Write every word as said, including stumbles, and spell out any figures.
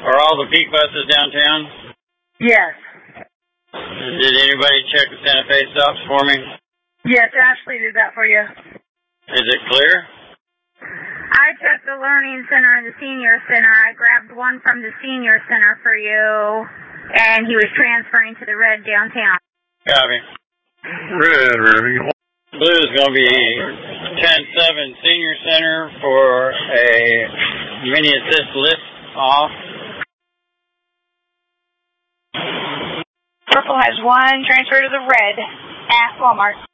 Are all the peak buses downtown? Yes. Did anybody check the Santa Fe stops for me? Yes, Ashley did that for you. Is it clear? I checked the Learning Center and the Senior Center. I grabbed one from the Senior Center for you, and he was transferring to the red downtown. Copy. Red, ready. Blue is going to be ten seven Senior Center for a mini assist lift off. Purple has one transfer to the red at Walmart.